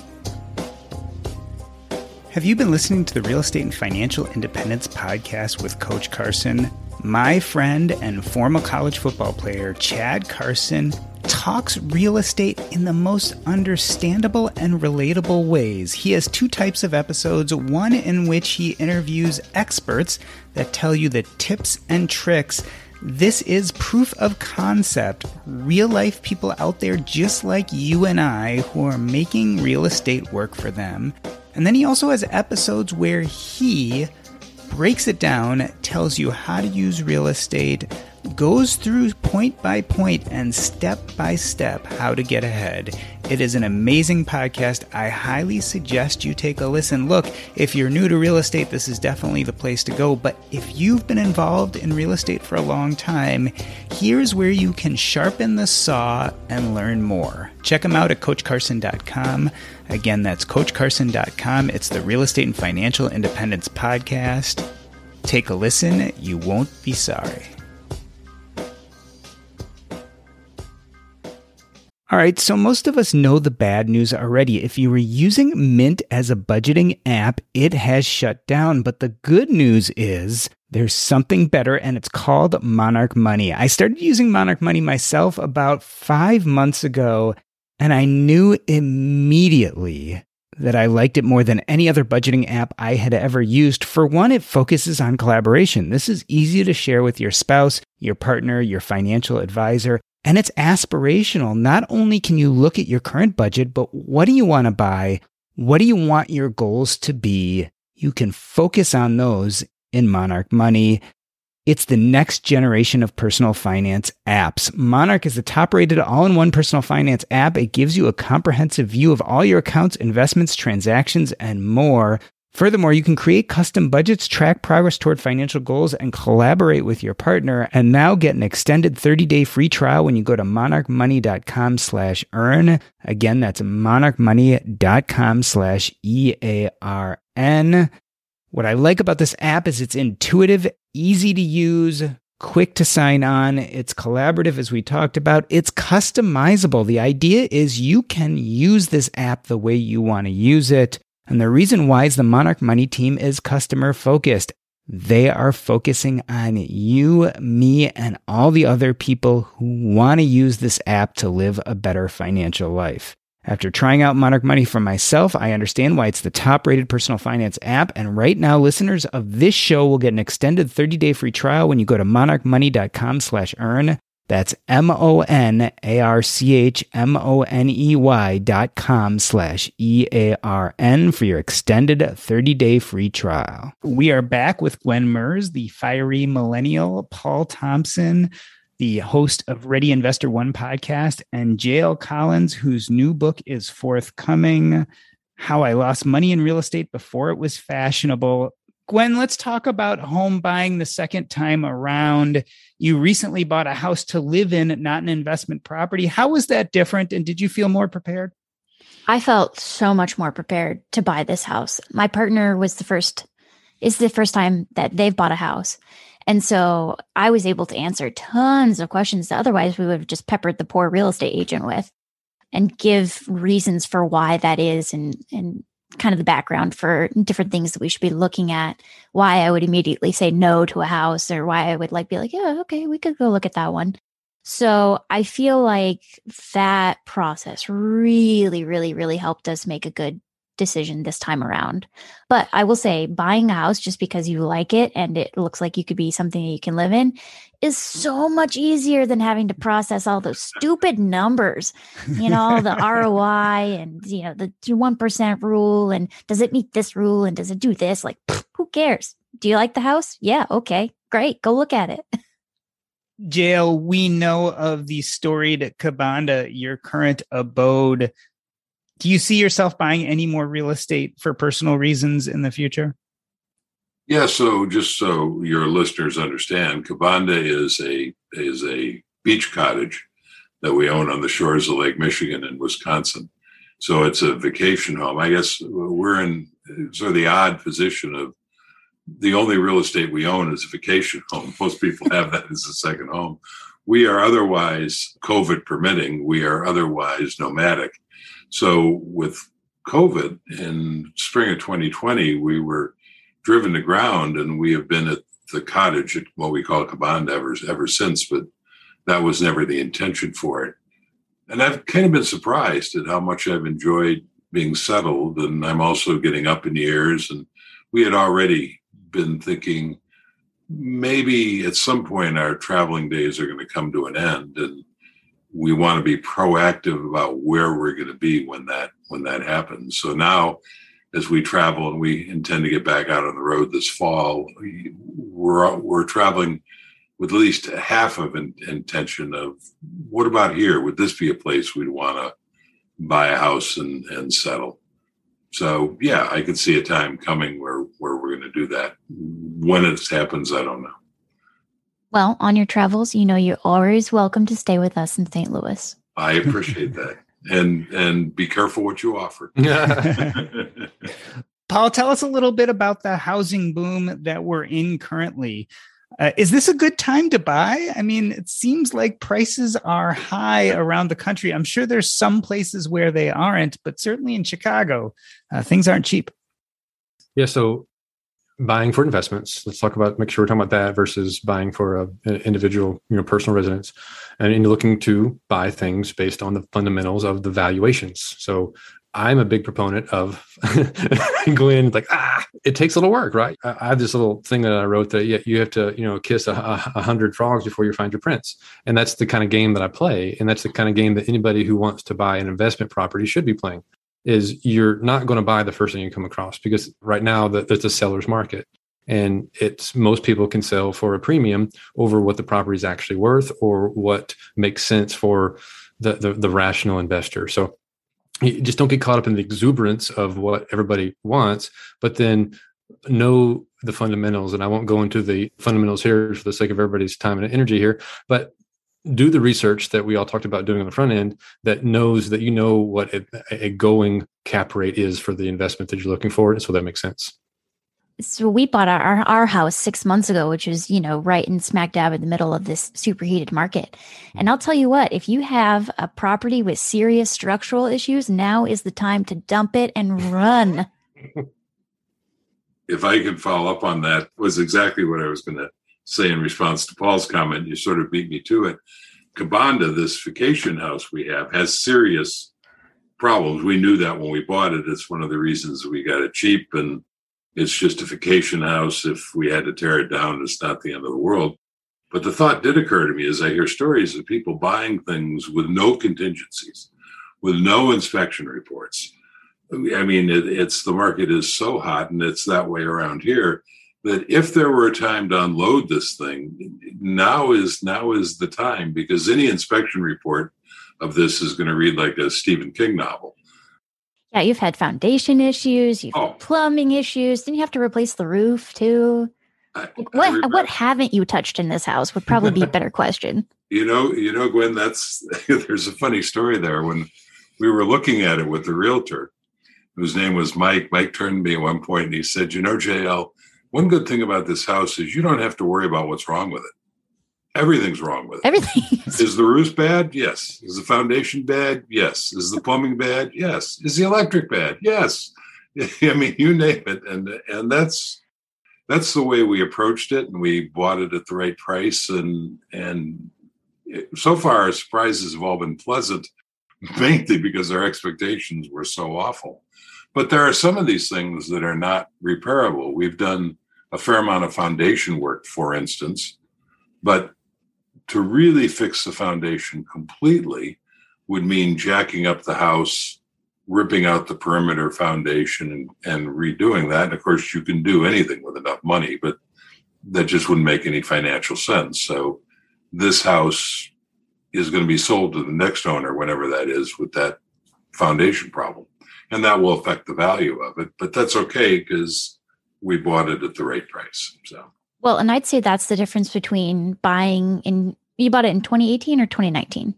Have you been listening to the Real Estate and Financial Independence podcast with Coach Carson? My friend and former college football player, Chad Carson, talks real estate in the most understandable and relatable ways. He has two types of episodes, one in which he interviews experts that tell you the tips and tricks. This is proof of concept, real life people out there just like you and I who are making real estate work for them. And then he also has episodes where he breaks it down, tells you how to use real estate, goes through point by point and step by step how to get ahead. It is an amazing podcast. I highly suggest you take a listen. Look, if you're new to real estate, this is definitely the place to go. But if you've been involved in real estate for a long time, here's where you can sharpen the saw and learn more. Check them out at CoachCarson.com. Again, that's CoachCarson.com. It's the Real Estate and Financial Independence Podcast. Take a listen. You won't be sorry. All right, so most of us know the bad news already. If you were using Mint as a budgeting app, it has shut down. But the good news is there's something better, and it's called Monarch Money. I started using Monarch Money myself about 5 months ago, and I knew immediately that I liked it more than any other budgeting app I had ever used. For one, it focuses on collaboration. This is easy to share with your spouse, your partner, your financial advisor. And it's aspirational. Not only can you look at your current budget, but what do you want to buy? What do you want your goals to be? You can focus on those in Monarch Money. It's the next generation of personal finance apps. Monarch is the top-rated all-in-one personal finance app. It gives you a comprehensive view of all your accounts, investments, transactions, and more. Furthermore, you can create custom budgets, track progress toward financial goals, and collaborate with your partner. And now get an extended 30-day free trial when you go to monarchmoney.com/earn. Again, that's monarchmoney.com/EARN. What I like about this app is it's intuitive, easy to use, quick to sign on. It's collaborative, as we talked about. It's customizable. The idea is you can use this app the way you want to use it. And the reason why is the Monarch Money team is customer focused. They are focusing on you, me, and all the other people who want to use this app to live a better financial life. After trying out Monarch Money for myself, I understand why it's the top-rated personal finance app. And right now, listeners of this show will get an extended 30-day free trial when you go to monarchmoney.com/earn. That's monarchmoney.com/EARN for your extended 30-day free trial. We are back with Gwen Merz, the fiery millennial, Paul Thompson, the host of Ready Investor One podcast, and JL Collins, whose new book is forthcoming, How I Lost Money in Real Estate Before It Was Fashionable. Gwen, let's talk about home buying the second time around. You recently bought a house to live in, not an investment property. How was that different? And did you feel more prepared? I felt so much more prepared to buy this house. My partner is the first time that they've bought a house. And so I was able to answer tons of questions that otherwise we would have just peppered the poor real estate agent with, and give reasons for why that is, and kind of the background for different things that we should be looking at, why I would immediately say no to a house, or why I would be like, yeah, okay, we could go look at that one. So I feel like that process really, really, really helped us make a good decision this time around. But I will say, buying a house just because you like it and it looks like you could be something that you can live in is so much easier than having to process all those stupid numbers, the ROI and, the 1% rule. And does it meet this rule? And does it do this? Who cares? Do you like the house? Yeah. Okay, great. Go look at it. JL, we know of the storied Kabanda, your current abode. Do you see yourself buying any more real estate for personal reasons in the future? Yeah, so just so your listeners understand, Kabanda is a beach cottage that we own on the shores of Lake Michigan in Wisconsin. So it's a vacation home. I guess we're in sort of the odd position of the only real estate we own is a vacation home. Most people have that as a second home. We are otherwise, COVID permitting, we are otherwise nomadic. So with COVID in spring of 2020, we were driven to ground, and we have been at the cottage at what we call Kabanda ever since, but that was never the intention for it. And I've kind of been surprised at how much I've enjoyed being settled, and I'm also getting up in years, and we had already been thinking maybe at some point our traveling days are going to come to an end, and we want to be proactive about where we're going to be when that happens. So now, as we travel, and we intend to get back out on the road this fall, we're traveling with at least half of an intention of, what about here? Would this be a place we'd want to buy a house and settle. So yeah, I could see a time coming where we're going to do that. When it happens, I don't know. Well, on your travels, you're always welcome to stay with us in St. Louis. I appreciate that. And be careful what you offer. Paul, tell us a little bit about the housing boom that we're in currently. Is this a good time to buy? I mean, it seems like prices are high around the country. I'm sure there's some places where they aren't, but certainly in Chicago, things aren't cheap. Yeah. So buying for investments, let's make sure we're talking about that versus buying for an individual, personal residence, and you're looking to buy things based on the fundamentals of the valuations. So I'm a big proponent of Glenn, it takes a little work, right? I have this little thing that I wrote that you have to, kiss 100 frogs before you find your prince. And that's the kind of game that I play. And that's the kind of game that anybody who wants to buy an investment property should be playing. Is you're not going to buy the first thing you come across, because right now there's a seller's market, and most people can sell for a premium over what the property is actually worth or what makes sense for the rational investor. So you just don't get caught up in the exuberance of what everybody wants, but then know the fundamentals. And I won't go into the fundamentals here for the sake of everybody's time and energy here, but do the research that we all talked about doing on the front end that knows that what a going cap rate is for the investment that you're looking for. And so that makes sense. So we bought our house 6 months ago, which is, right in smack dab in the middle of this superheated market. And I'll tell you what, if you have a property with serious structural issues, now is the time to dump it and run. If I could follow up on that, was exactly what I was going to say in response to Paul's comment. You sort of beat me to it. Kabanda, this vacation house we have, has serious problems. We knew that when we bought it. It's one of the reasons we got it cheap, and it's just a vacation house. If we had to tear it down, it's not the end of the world. But the thought did occur to me as I hear stories of people buying things with no contingencies, with no inspection reports. I mean, the market is so hot, and it's that way around here, that if there were a time to unload this thing, now is the time, because any inspection report of this is going to read like a Stephen King novel. Yeah, you've had foundation issues, you've had plumbing issues. Didn't you have to replace the roof too? What haven't you touched in this house would probably be a better question. Gwen, there's a funny story there. When we were looking at it with the realtor, whose name was Mike turned to me at one point and he said, JL, one good thing about this house is you don't have to worry about what's wrong with it. Everything's wrong with it. Everything. Is the roof bad? Yes. Is the foundation bad? Yes. Is the plumbing bad? Yes. Is the electric bad? Yes. I mean, you name it. And that's the way we approached it, and we bought it at the right price. And so far, our surprises have all been pleasant, mainly because our expectations were so awful. But there are some of these things that are not repairable. We've done a fair amount of foundation work, for instance, but to really fix the foundation completely would mean jacking up the house, ripping out the perimeter foundation and redoing that. And of course, you can do anything with enough money, but that just wouldn't make any financial sense. So this house is going to be sold to the next owner, whenever that is, with that foundation problem. And that will affect the value of it. But that's okay, because we bought it at the right price. So. Well, and I'd say that's the difference between you bought it in 2018 or 2019?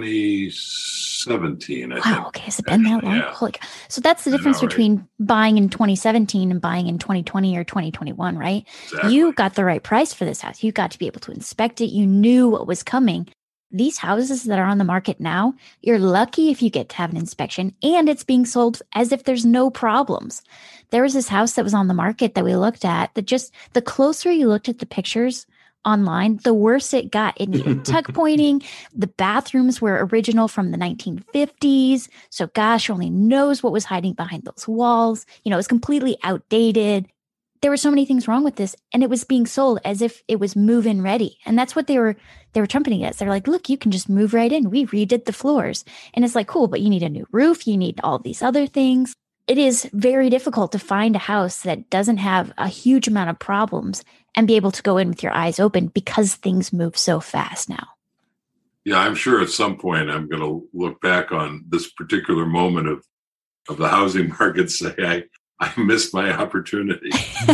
2017, I think. Wow, okay. Has it been that long? Yeah. Holy cow. So that's the difference between buying in 2017 and buying in 2020 or 2021, right? Exactly. You got the right price for this house. You got to be able to inspect it. You knew what was coming. These houses that are on the market now, you're lucky if you get to have an inspection, and it's being sold as if there's no problems. There was this house that was on the market that we looked at that just the closer you looked at the pictures online, the worse it got. It needed tuck pointing. The bathrooms were original from the 1950s. So gosh, only knows what was hiding behind those walls. It was completely outdated. There were so many things wrong with this, and it was being sold as if it was move-in ready. And that's what they were trumpeting it. They're like, look, you can just move right in. We redid the floors. And it's like, cool, but you need a new roof. You need all these other things. It is very difficult to find a house that doesn't have a huge amount of problems and be able to go in with your eyes open, because things move so fast now. Yeah, I'm sure at some point I'm going to look back on this particular moment of the housing market and say, I missed my opportunity.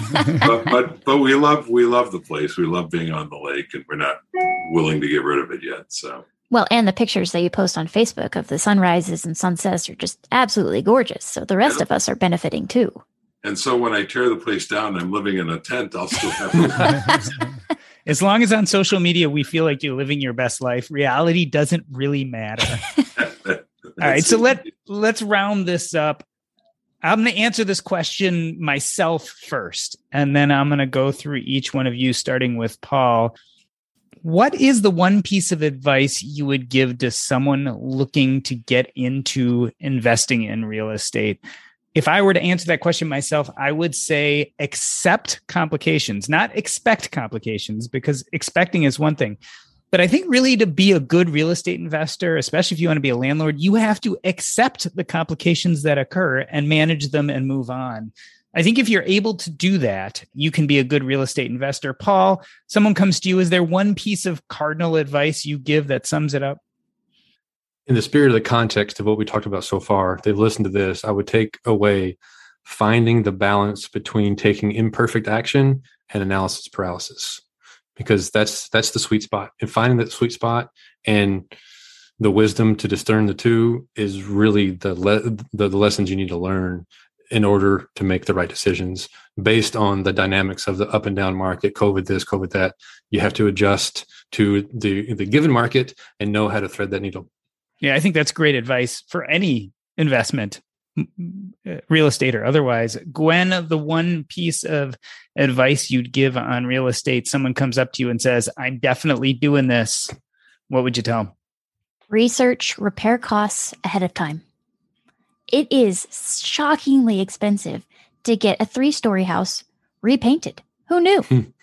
but we love the place. We love being on the lake, and we're not willing to get rid of it yet. So. Well, and the pictures that you post on Facebook of the sunrises and sunsets are just absolutely gorgeous. So the rest of us are benefiting too. And so when I tear the place down, I'm living in a tent, I'll still have As long as on social media we feel like you're living your best life, reality doesn't really matter. All right, so let's round this up. I'm going to answer this question myself first, and then I'm going to go through each one of you, starting with Paul. What is the one piece of advice you would give to someone looking to get into investing in real estate? If I were to answer that question myself, I would say accept complications, not expect complications, because expecting is one thing. But I think really to be a good real estate investor, especially if you want to be a landlord, you have to accept the complications that occur and manage them and move on. I think if you're able to do that, you can be a good real estate investor. Paul, someone comes to you. Is there one piece of cardinal advice you give that sums it up? In the spirit of the context of what we talked about so far, they've listened to this, I would take away finding the balance between taking imperfect action and analysis paralysis, because that's the sweet spot. And finding that sweet spot and the wisdom to discern the two is really the lessons you need to learn in order to make the right decisions based on the dynamics of the up and down market, COVID this, COVID that. You have to adjust to the given market and know how to thread that needle. Yeah, I think that's great advice for any investment, real estate or otherwise. Gwen, the one piece of advice you'd give on real estate, someone comes up to you and says, I'm definitely doing this. What would you tell them? Research repair costs ahead of time. It is shockingly expensive to get a 3-story house repainted. Who knew?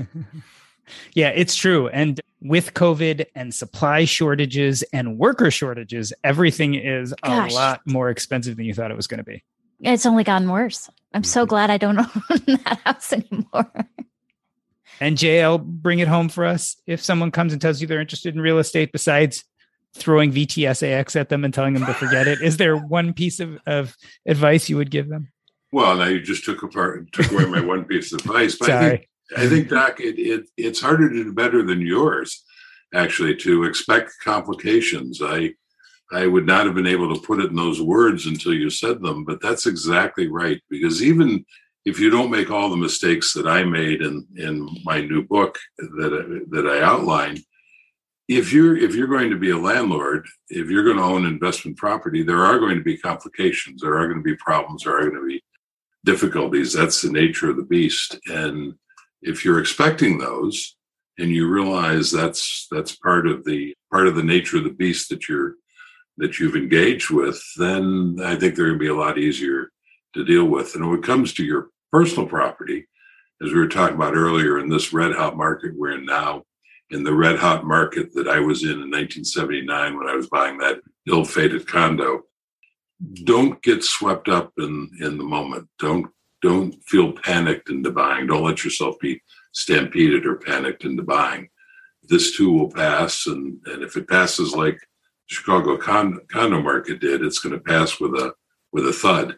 Yeah, it's true. And with COVID and supply shortages and worker shortages, everything is a lot more expensive than you thought it was going to be. It's only gotten worse. I'm so glad I don't own that house anymore. And JL, bring it home for us. If someone comes and tells you they're interested in real estate, besides throwing VTSAX at them and telling them to forget it, is there one piece of advice you would give them? Well, now you just took away my one piece of advice. But Sorry. I think, Doc, it's harder to do better than yours, actually, to expect complications. I would not have been able to put it in those words until you said them, but that's exactly right. Because even if you don't make all the mistakes that I made in my new book that I outlined, if you're going to be a landlord, if you're going to own investment property, there are going to be complications. There are going to be problems. There are going to be difficulties. That's the nature of the beast. And if you're expecting those and you realize that's part of the nature of the beast that you've engaged with, then I think they're going to be a lot easier to deal with. And when it comes to your personal property, as we were talking about earlier, in this red hot market we're in now, in the red hot market that I was in 1979 when I was buying that ill-fated condo, don't get swept up in the moment. Don't feel panicked into buying. Don't let yourself be stampeded or panicked into buying. This too will pass, and if it passes like Chicago condo market did, it's going to pass with a thud,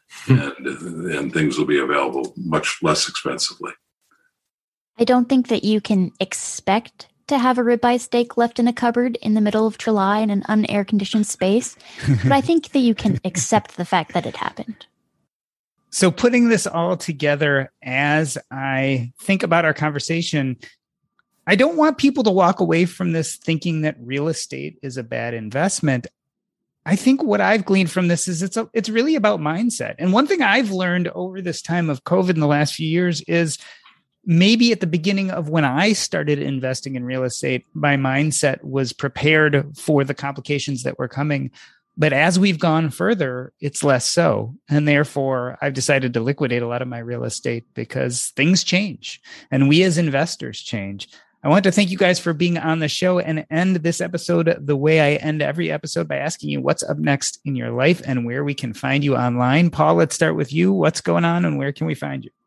and things will be available much less expensively. I don't think that you can expect to have a ribeye steak left in a cupboard in the middle of July in an unair-conditioned space, but I think that you can accept the fact that it happened. So putting this all together, as I think about our conversation, I don't want people to walk away from this thinking that real estate is a bad investment. I think what I've gleaned from this is it's really about mindset. And one thing I've learned over this time of COVID in the last few years is maybe at the beginning of when I started investing in real estate, my mindset was prepared for the complications that were coming. But as we've gone further, it's less so. And therefore, I've decided to liquidate a lot of my real estate because things change and we as investors change. I want to thank you guys for being on the show and end this episode the way I end every episode by asking you what's up next in your life and where we can find you online. Paul, let's start with you. What's going on and where can we find you?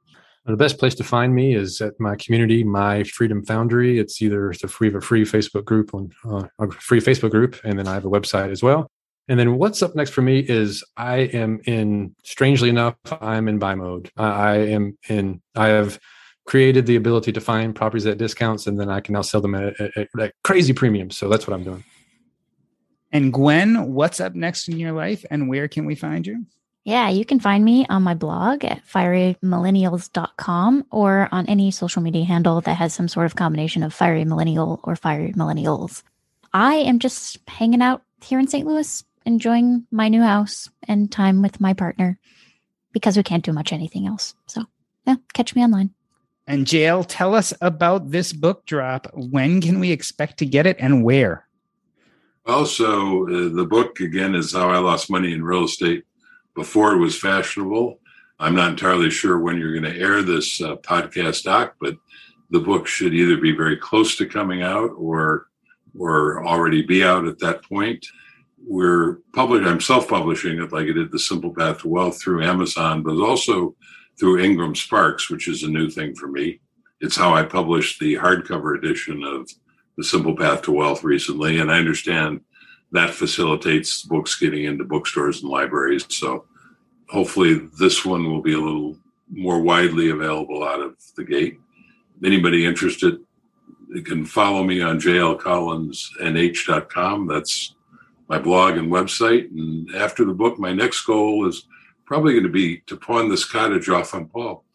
The best place to find me is at my community, My Freedom Foundry. It's either a free Facebook group and then I have a website as well. And then what's up next for me is strangely enough, I'm in buy mode. I have created the ability to find properties at discounts, and then I can now sell them at crazy premiums. So that's what I'm doing. And Gwen, what's up next in your life, and where can we find you? Yeah, you can find me on my blog at fierymillennials.com or on any social media handle that has some sort of combination of Fiery Millennial or Fiery Millennials. I am just hanging out here in St. Louis, enjoying my new house and time with my partner because we can't do much anything else. So, yeah, catch me online. And JL, tell us about this book drop. When can we expect to get it and where? Also, the book, again, is How I Lost Money in Real Estate Before It Was Fashionable. I'm not entirely sure when you're going to air this podcast, Doc, but the book should either be very close to coming out or already be out at that point. I'm self-publishing it like I did The Simple Path to Wealth through Amazon, but also through Ingram Sparks, which is a new thing for me. It's how I published the hardcover edition of The Simple Path to Wealth recently, and I understand that facilitates books getting into bookstores and libraries. So hopefully this one will be a little more widely available out of the gate. Anybody interested, you can follow me on jlcollinsnh.com. That's my blog and website. And after the book, my next goal is probably going to be to pawn this cottage off on Paul.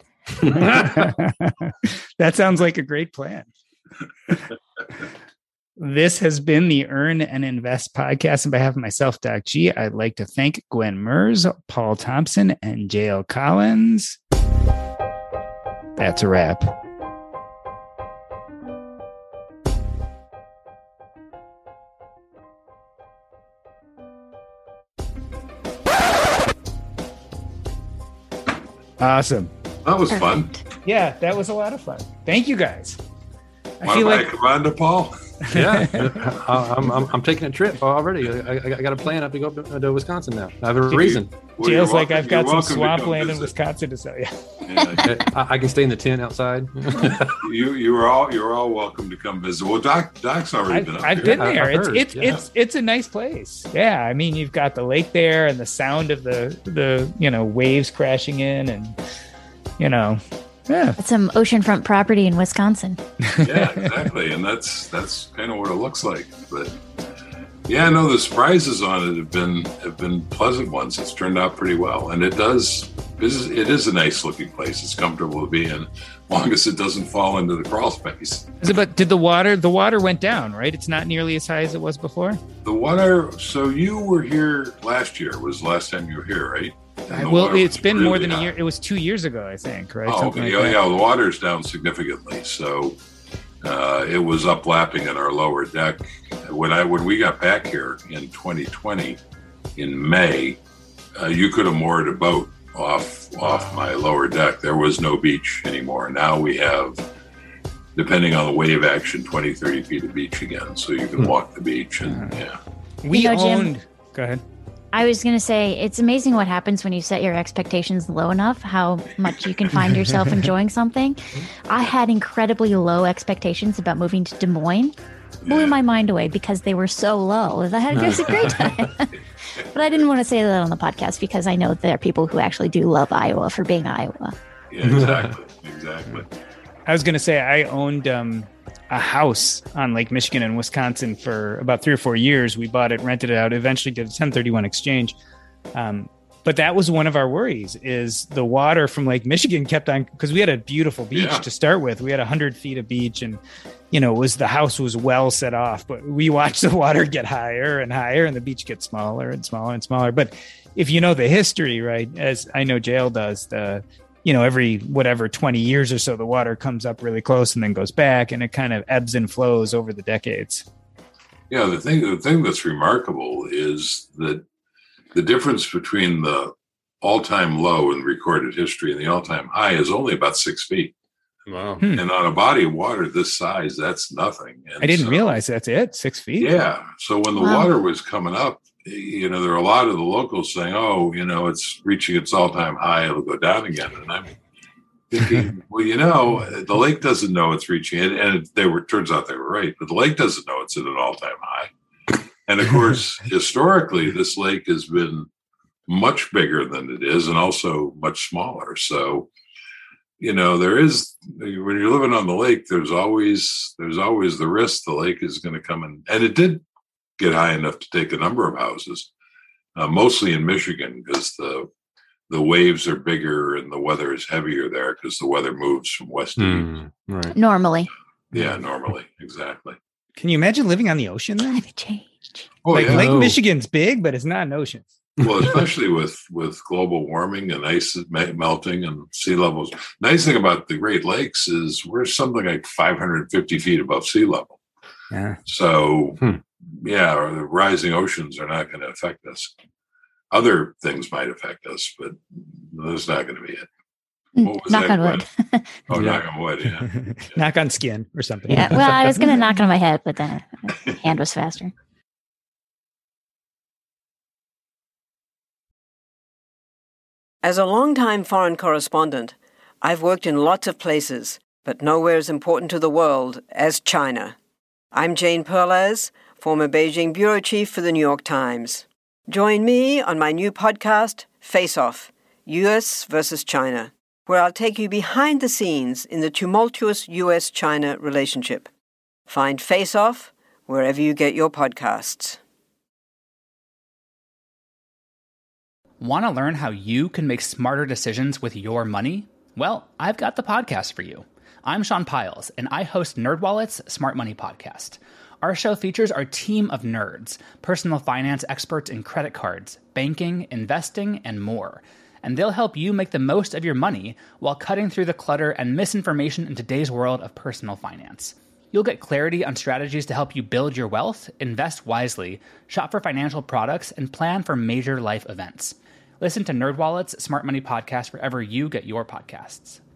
That sounds like a great plan. This has been the Earn and Invest podcast. On behalf of myself, Doc G, I'd like to thank Gwen Mers, Paul Thompson, and JL Collins. That's a wrap. Awesome. That was fun. Yeah, that was a lot of fun. Thank you guys. I feel like come on to Paul. Yeah, I'm taking a trip already. I got a plan. I have to go to Wisconsin now. I have a reason. Feels like I've got some swampland in Wisconsin to sell you. Yeah. I can stay in the tent outside. You're all welcome to come visit. Well, Doc's already been up I've here. been there. It's a nice place. Yeah, I mean, you've got the lake there and the sound of the waves crashing in, and yeah. It's some oceanfront property in Wisconsin. Yeah, exactly. And that's kind of what it looks like. But yeah, no, the surprises on it have been pleasant ones. It's turned out pretty well. And it is a nice looking place. It's comfortable to be in, as long as it doesn't fall into the crawl space. But did the water went down, right? It's not nearly as high as it was before? The water, so you were here last year, was the last time you were here, right? Well, it's been really more than a year. It was 2 years ago, I think, right? Oh, okay. Yeah, the water's down significantly. So it was up lapping in our lower deck. When we got back here in 2020, in May, you could have moored a boat off my lower deck. There was no beach anymore. Now we have, depending on the wave action, 20, 30 feet of beach again. So you can walk the beach. And yeah. Jim, go ahead. I was going to say, it's amazing what happens when you set your expectations low enough, how much you can find yourself enjoying something. I had incredibly low expectations about moving to Des Moines. Blew my mind away because they were so low. I had a great time. But I didn't want to say that on the podcast because I know there are people who actually do love Iowa for being Iowa. Yeah, exactly. I was going to say, I owned a house on Lake Michigan in Wisconsin for about 3 or 4 years. We bought it, rented it out, eventually did a 1031 exchange. But that was one of our worries, is the water from Lake Michigan kept on, because we had a beautiful beach to start with. We had 100 feet of beach, and the house was well set off, but we watched the water get higher and higher and the beach get smaller and smaller and smaller. But if you know the history, right, as I know JL does, every 20 years or so, the water comes up really close and then goes back, and it kind of ebbs and flows over the decades. Yeah, the thing that's remarkable is that the difference between the all-time low in recorded history and the all-time high is only about 6 feet. Wow. And on a body of water this size, that's nothing. And I didn't realize that's it, 6 feet. Yeah. So when the water was coming up, there are a lot of the locals saying, it's reaching its all-time high, it'll go down again. And thinking, well, the lake doesn't know it's reaching it, and turns out they were right, but the lake doesn't know it's at an all-time high. And of course, historically, this lake has been much bigger than it is, and also much smaller. So, there is, when you're living on the lake, there's always the risk the lake is going to come in. And it did get high enough to take a number of houses, mostly in Michigan, because the waves are bigger and the weather is heavier there because the weather moves from west to east. Right. Normally. Yeah, normally. Exactly. Can you imagine living on the ocean then? Climate change. Oh, Lake yeah. Michigan's big, but it's not an ocean. Well, especially with global warming and ice melting and sea levels. Nice thing about the Great Lakes is we're something like 550 feet above sea level. Yeah. So, the rising oceans are not going to affect us. Other things might affect us, but that's not going to be it. Knock on wood. Oh, knock on wood, yeah. Knock on skin or something. Yeah. Well, I was going to knock on my head, but then hand was faster. As a longtime foreign correspondent, I've worked in lots of places, but nowhere as important to the world as China. I'm Jane Perlez, former Beijing bureau chief for the New York Times. Join me on my new podcast, Face Off, U.S. versus China, where I'll take you behind the scenes in the tumultuous U.S.-China relationship. Find Face Off wherever you get your podcasts. Want to learn how you can make smarter decisions with your money? Well, I've got the podcast for you. I'm Sean Piles, and I host NerdWallet's Smart Money Podcast. Our show features our team of nerds, personal finance experts in credit cards, banking, investing, and more. And they'll help you make the most of your money while cutting through the clutter and misinformation in today's world of personal finance. You'll get clarity on strategies to help you build your wealth, invest wisely, shop for financial products, and plan for major life events. Listen to NerdWallet's Smart Money Podcast wherever you get your podcasts.